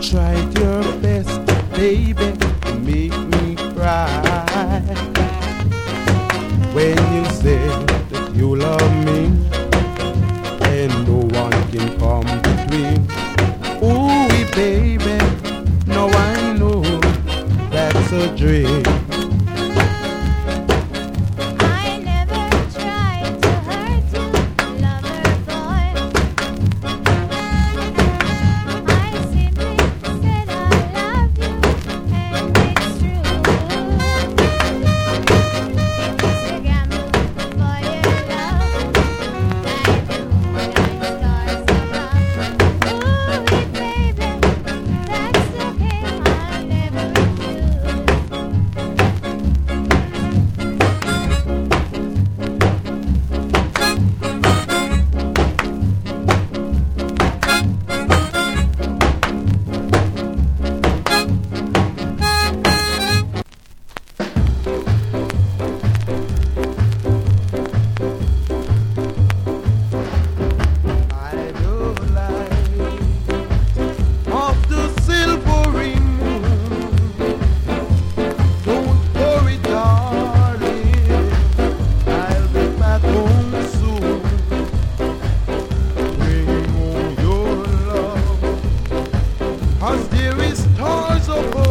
tried your best, baby, to make me cry. When you said that you love me and no one can come between. Ooh, baby, now I know that's a dream. Cause there is stars above.